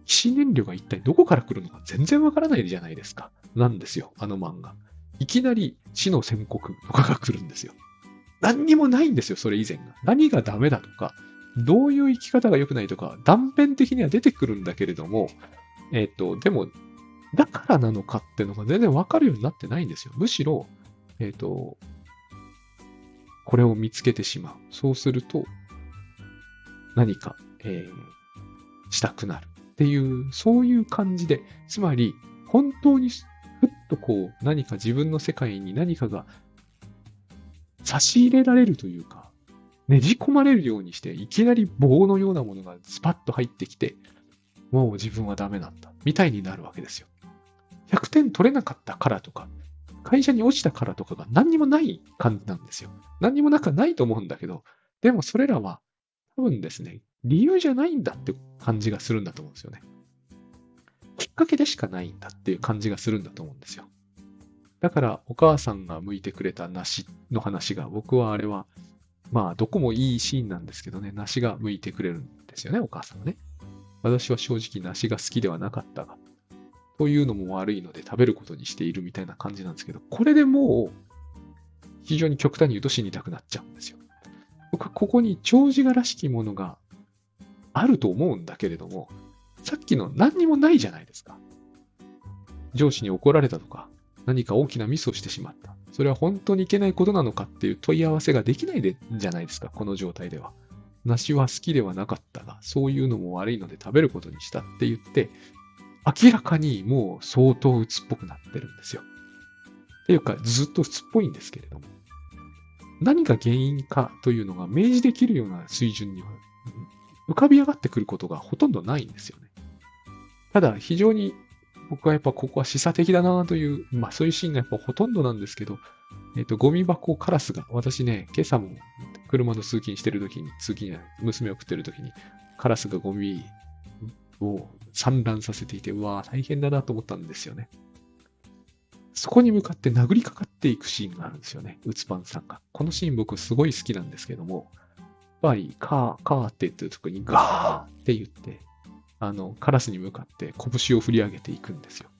A: 起死燃料が一体どこから来るのか全然わからないじゃないですか。なんですよ、あの漫画。いきなり死の宣告とかが来るんですよ。何にもないんですよ、それ以前が。何がダメだとか、どういう生き方が良くないとか、断片的には出てくるんだけれども、えっと、でも、だからなのかっていうのが全然わかるようになってないんですよ。むしろ、えっと、これを見つけてしまう。そうすると、何か、えー、したくなるっていう、そういう感じで、つまり、本当にふっとこう、何か自分の世界に何かが差し入れられるというか、ねじ込まれるようにして、いきなり棒のようなものがスパッと入ってきて、もう自分はダメなんだ、みたいになるわけですよ。ひゃくてん取れなかったからとか、会社に落ちたからとかが何にもない感じなんですよ。何にもなくはないと思うんだけど、でもそれらは多分ですね、理由じゃないんだって感じがするんだと思うんですよね。きっかけでしかないんだっていう感じがするんだと思うんですよ。だからお母さんが剥いてくれた梨の話が、僕はあれは、まあどこもいいシーンなんですけどね、梨が剥いてくれるんですよね、お母さんがね。私は正直梨が好きではなかったが、というのも悪いので食べることにしているみたいな感じなんですけど、これでもう非常に極端に言うと死にたくなっちゃうんですよ。僕はここに長寿画らしきものがあると思うんだけれども、さっきの何にもないじゃないですか。上司に怒られたとか、何か大きなミスをしてしまった。それは本当にいけないことなのかっていう問い合わせができないでじゃないですか、この状態では。梨は好きではなかったが、そういうのも悪いので食べることにしたって言って、明らかにもう相当鬱っぽくなってるんですよ。っていうか、ずっと鬱っぽいんですけれども。何が原因かというのが明示できるような水準には浮かび上がってくることがほとんどないんですよね。ただ、非常に僕はやっぱここは示唆的だなという、まあそういうシーンがやっぱほとんどなんですけど、えっと、ゴミ箱カラスが、私ね、今朝も車の通勤してるときに、通勤じゃない、娘を送ってるときに、カラスがゴミを散乱させていて、うわぁ、大変だなと思ったんですよね。そこに向かって殴りかかっていくシーンがあるんですよね、うつパンさんが。このシーン僕すごい好きなんですけども、やっぱりカー、カーって言ってるときにガーって言って、あの、カラスに向かって拳を振り上げていくんですよ。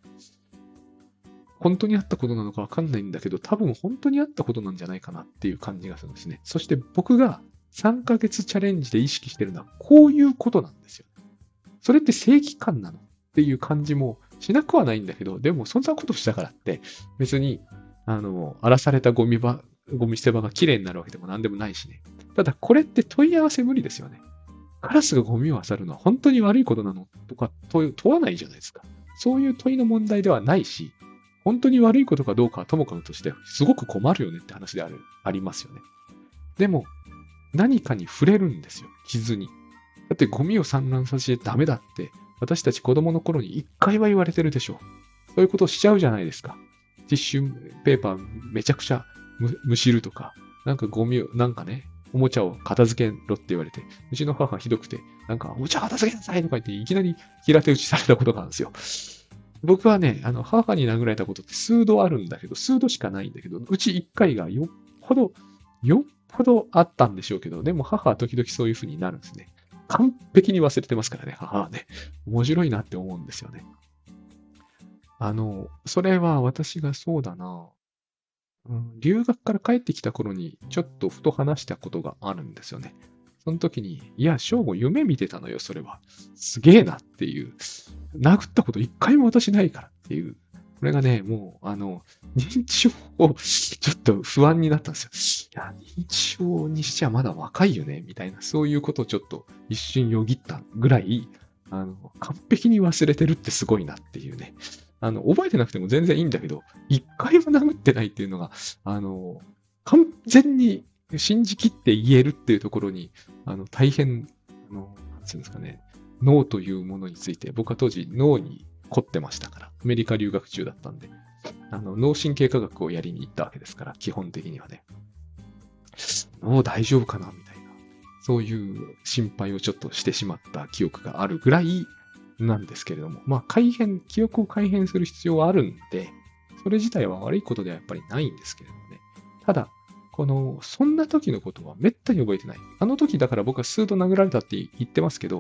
A: 本当にあったことなのかわかんないんだけど、多分本当にあったことなんじゃないかなっていう感じがするんですね。そして僕がさんかげつチャレンジで意識してるのはこういうことなんですよ。それって正義感なのっていう感じもしなくはないんだけど、でもそんなことしたからって別に、あの、荒らされたゴミ場、ゴミ捨て場が綺麗になるわけでも何でもないしね。ただこれって問い合わせ無理ですよね。カラスがゴミを漁るのは本当に悪いことなのとか問わないじゃないですか。そういう問いの問題ではないし、本当に悪いことかどうかはともかくとして、すごく困るよねって話である、ありますよね。でも、何かに触れるんですよ、傷に。だってゴミを散乱させてダメだって、私たち子供の頃に一回は言われてるでしょう。そういうことをしちゃうじゃないですか。ティッシュペーパーめちゃくちゃむ、むしるとか、なんかゴミを、なんかね、おもちゃを片付けろって言われて、うちの母がひどくて、なんか、おもちゃ片付けなさいとか言って、いきなり平手打ちされたことがあるんですよ。僕はね、あの、母に殴られたことって数度あるんだけど、数度しかないんだけど、うちいっかいがよっぽど、よっぽどあったんでしょうけど、でも母は時々そういう風になるんですね。完璧に忘れてますからね、母はね。面白いなって思うんですよね。あの、それは私がそうだな、うん、留学から帰ってきた頃にちょっとふと話したことがあるんですよね。その時に、いや、翔吾夢見てたのよ、それは。すげえなっていう。殴ったこと一回も私ないからっていう。これがね、もう、あの、認知症をちょっと不安になったんですよ。いや、認知症にしちゃまだ若いよね、みたいな、そういうことをちょっと一瞬よぎったぐらい、あの、完璧に忘れてるってすごいなっていうね。あの、覚えてなくても全然いいんだけど、一回も殴ってないっていうのが、あの、完全に信じきって言えるっていうところに、あの、大変、あの、なんていうんですかね、脳というものについて、僕は当時脳に凝ってましたから、アメリカ留学中だったんで、あの、脳神経科学をやりに行ったわけですから、基本的にはね。脳大丈夫かなみたいな、そういう心配をちょっとしてしまった記憶があるぐらいなんですけれども、まあ、改変、記憶を改変する必要はあるんで、それ自体は悪いことではやっぱりないんですけれどもね。ただ、この、そんな時のことはめったに覚えてない。あの時だから僕は数度殴られたって言ってますけど、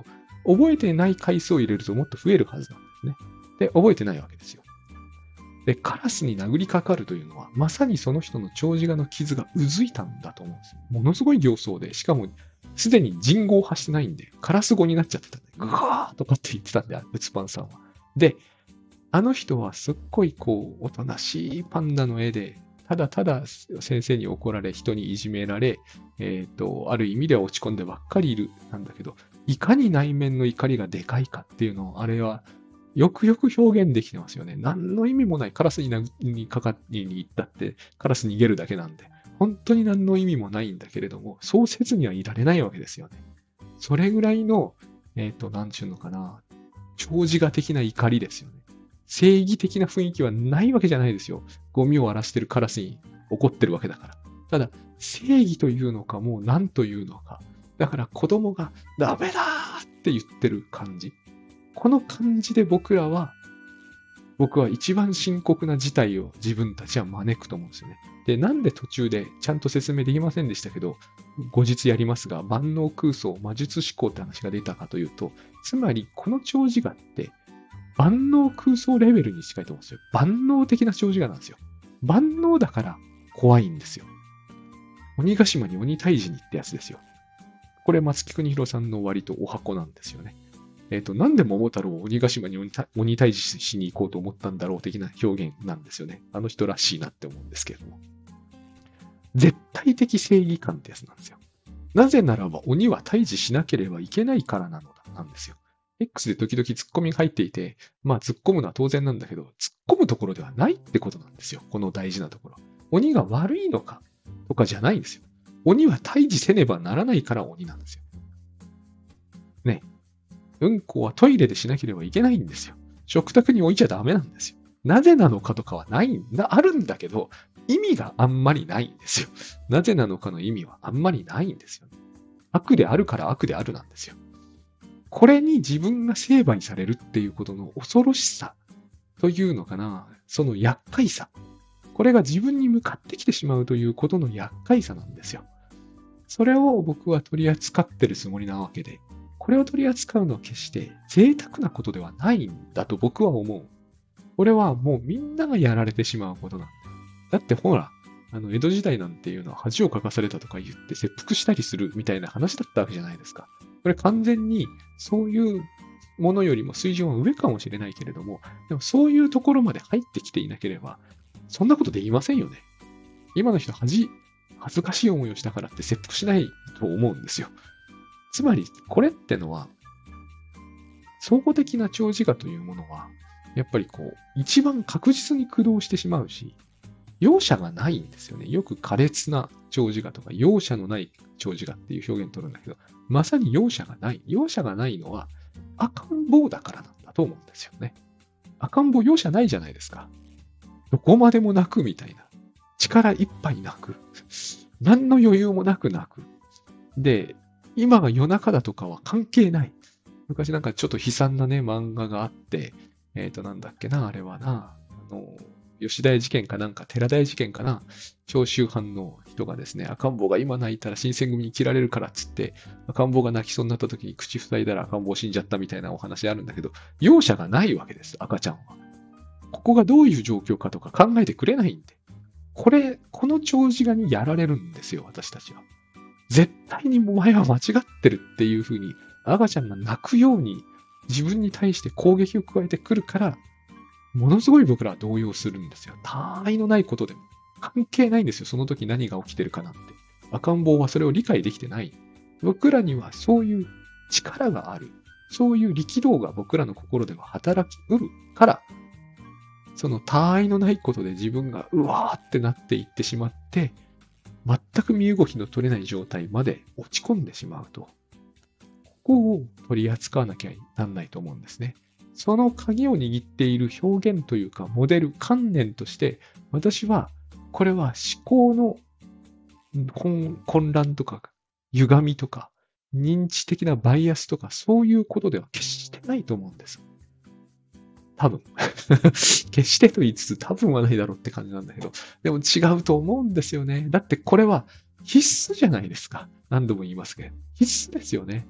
A: 覚えてない回数を入れるともっと増えるはずなんですね。で、覚えてないわけですよ。で、カラスに殴りかかるというのは、まさにその人の長寿我の傷がうずいたんだと思うんですよ。ものすごい形相で、しかも、すでに人語を発してないんで、カラス語になっちゃってたんで、ぐわーとかって言ってたんで、ウツパンさんは。で、あの人はすっごいこう、おとなしいパンダの絵で、ただただ先生に怒られ、人にいじめられ、えっと、ある意味では落ち込んでばっかりいるなんだけど、いかに内面の怒りがでかいかっていうのを、あれはよくよく表現できてますよね。何の意味もない。カラスに殴りかかりに行ったって、カラス逃げるだけなんで、本当に何の意味もないんだけれども、そうせずにはいられないわけですよね。それぐらいの、えっと、なんちゅうのかな、長寿我的な怒りですよね。正義的な雰囲気はないわけじゃないですよ。ゴミを荒らしてるカラスに怒ってるわけだから。ただ、正義というのかもう何というのか。だから子供がダメだーって言ってる感じ。この感じで僕らは、僕は一番深刻な事態を自分たちは招くと思うんですよね。で、なんで途中でちゃんと説明できませんでしたけど、後日やりますが、万能空想、魔術思考って話が出たかというと、つまりこの長寿我って、万能空想レベルに近いと思うんですよ。万能的な長寿我なんですよ。万能だから怖いんですよ。鬼ヶ島に鬼退治にってやつですよ。これ松木邦弘さんの割とお箱なんですよね。えっと、なんで桃太郎を鬼ヶ島に鬼退治しに行こうと思ったんだろう的な表現なんですよね。あの人らしいなって思うんですけれども。絶対的正義感ってやつなんですよ。なぜならば鬼は退治しなければいけないからなのだ、なんですよ。X で時々ツッコミが入っていて、まあ突っ込むのは当然なんだけど、突っ込むところではないってことなんですよ。この大事なところ。鬼が悪いのかとかじゃないんですよ。鬼は退治せねばならないから鬼なんですよ。ね。うんこはトイレでしなければいけないんですよ。食卓に置いちゃダメなんですよ。なぜなのかとかはないんだ、あるんだけど、意味があんまりないんですよ。なぜなのかの意味はあんまりないんですよ。悪であるから悪であるなんですよ。これに自分が成敗されるっていうことの恐ろしさというのかな、その厄介さ。これが自分に向かってきてしまうということの厄介さなんですよ。それを僕は取り扱ってるつもりなわけで、これを取り扱うのは決して贅沢なことではないんだと僕は思う。これはもうみんながやられてしまうことなんだ。だってほら、あの江戸時代なんていうのは恥をかかされたとか言って切腹したりするみたいな話だったわけじゃないですか。これ完全にそういうものよりも水準は上かもしれないけれども、でもそういうところまで入ってきていなければ、そんなことできませんよね。今の人恥、恥ずかしい思いをしたからって切腹しないと思うんですよ。つまり、これってのは、総合的な長寿我というものは、やっぱりこう、一番確実に駆動してしまうし、容赦がないんですよね。よく苛烈な長寿我とか、容赦のない長寿我っていう表現を取るんだけど、まさに容赦がない。容赦がないのは赤ん坊だからなんだと思うんですよね。赤ん坊容赦ないじゃないですか。どこまでも泣くみたいな。力いっぱい泣く。何の余裕もなく泣く。で、今が夜中だとかは関係ない。昔なんかちょっと悲惨なね、漫画があって、えっと、なんだっけな、あれはな、あの、吉田屋事件かなんか、寺田屋事件かな、長州藩の人がですね、赤ん坊が今泣いたら新選組に切られるからっつって、赤ん坊が泣きそうになった時に口塞いだら赤ん坊死んじゃったみたいなお話あるんだけど、容赦がないわけです、赤ちゃんは。ここがどういう状況かとか考えてくれないんで。これ、この長寿我にやられるんですよ、私たちは。絶対にお前は間違ってるっていうふうに、赤ちゃんが泣くように自分に対して攻撃を加えてくるから、ものすごい僕らは動揺するんですよ。他愛のないことでも。関係ないんですよ。その時何が起きてるかなんて。赤ん坊はそれを理解できてない。僕らにはそういう力がある。そういう力道が僕らの心では働きうるから、その他愛のないことで自分がうわーってなっていってしまって、全く身動きの取れない状態まで落ち込んでしまうと。ここを取り扱わなきゃなんないと思うんですね。その鍵を握っている表現というか、モデル、観念として、私は、これは思考の混乱とか、歪みとか、認知的なバイアスとか、そういうことでは決してないと思うんです。多分。決してと言いつつ、多分はないだろうって感じなんだけど、でも違うと思うんですよね。だってこれは必須じゃないですか。何度も言いますけど。必須ですよね。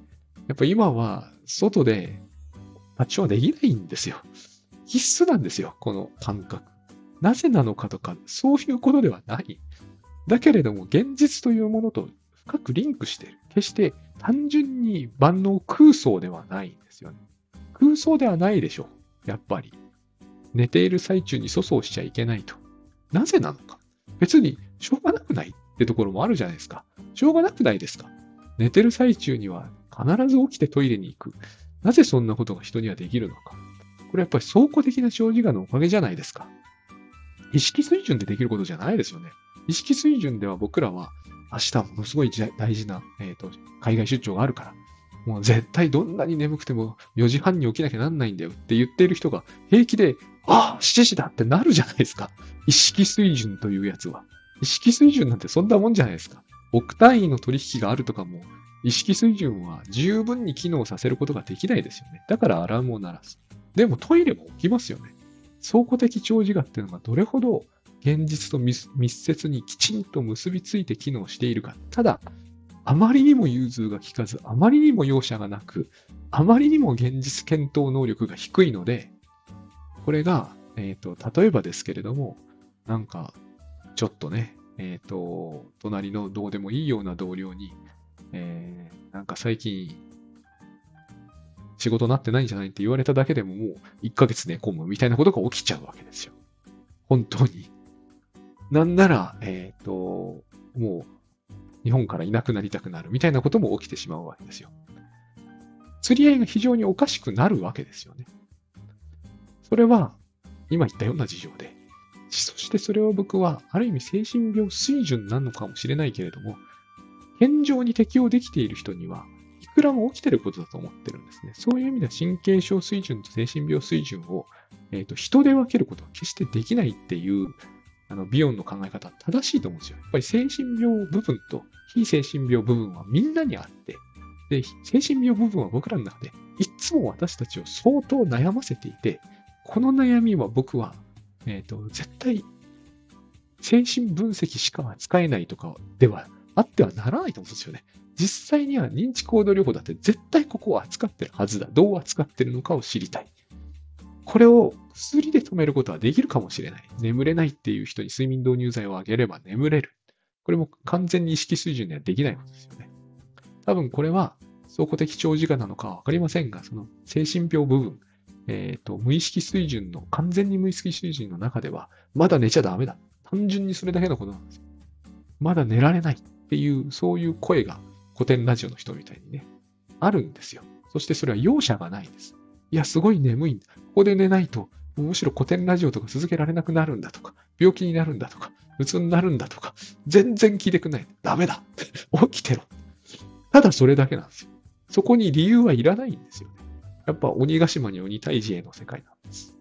A: やっぱ今は外で立ちはできないんですよ。必須なんですよ、この感覚。なぜなのかとか、そういうことではない。だけれども、現実というものと深くリンクしている。決して単純に万能空想ではないんですよね。空想ではないでしょ。やっぱり。寝ている最中に粗相しちゃいけないと。なぜなのか。別にしょうがなくないってところもあるじゃないですか。しょうがなくないですか。寝てる最中には必ず起きてトイレに行く。なぜそんなことが人にはできるのか。これやっぱり倉庫的な長時間のおかげじゃないですか。意識水準でできることじゃないですよね。意識水準では僕らは明日ものすごい大事な、えーと、海外出張があるから、もう絶対どんなに眠くてもよじはんに起きなきゃなんないんだよって言っている人が平気で、ああ、しちじだってなるじゃないですか。意識水準というやつは。意識水準なんてそんなもんじゃないですか。億単位の取引があるとかも、意識水準は十分に機能させることができないですよね。だからアラームを鳴らす。でもトイレも起きますよね。倉庫的長時間っていうのがどれほど現実と密接にきちんと結びついて機能しているか。ただ、あまりにも融通が利かず、あまりにも容赦がなく、あまりにも現実検討能力が低いので、これが、えっと、例えばですけれども、なんか、ちょっとね、えっと、隣のどうでもいいような同僚に、えー、なんか最近、仕事なってないんじゃないって言われただけでももういっかげつ寝込むみたいなことが起きちゃうわけですよ。本当に。なんなら、えっと、もう日本からいなくなりたくなるみたいなことも起きてしまうわけですよ。釣り合いが非常におかしくなるわけですよね。それは今言ったような事情で。そしてそれを僕はある意味精神病水準なのかもしれないけれども、現状に適応できている人にはいくらも起きてることだと思ってるんですね。そういう意味では神経症水準と精神病水準を、えーと、人で分けることは決してできないっていうあのビヨンの考え方は正しいと思うんですよ。やっぱり精神病部分と非精神病部分はみんなにあって、で、精神病部分は僕らの中でいつも私たちを相当悩ませていて、この悩みは僕は、えーと、絶対精神分析しか使えないとかではあってはならないと思うんですよね。実際には認知行動療法だって絶対ここを扱ってるはずだ。どう扱ってるのかを知りたい。これを薬で止めることはできるかもしれない。眠れないっていう人に睡眠導入剤をあげれば眠れる。これも完全に意識水準ではできないことですよね。多分これは倉庫的長時間なのかはわかりませんが、その精神病部分、えっと、無意識水準の、完全に無意識水準の中では、まだ寝ちゃダメだ。単純にそれだけのことなんですよ。まだ寝られないっていう、そういう声が古典ラジオの人みたいにね、あるんですよ。そしてそれは容赦がないです。いや、すごい眠いんだ。ここで寝ないと、むしろ古典ラジオとか続けられなくなるんだとか、病気になるんだとか、うつになるんだとか、全然聞いてくんない。ダメだ。起きてろ。ただそれだけなんですよ。そこに理由はいらないんですよね。やっぱ鬼ヶ島に鬼退治への世界なんです。